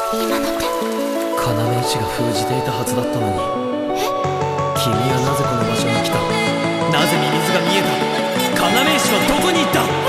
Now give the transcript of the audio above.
今のって。 要石が封じていたはずだったのに。君はなぜこの場所に来た？なぜミミズが見えた？要石はどこに行った？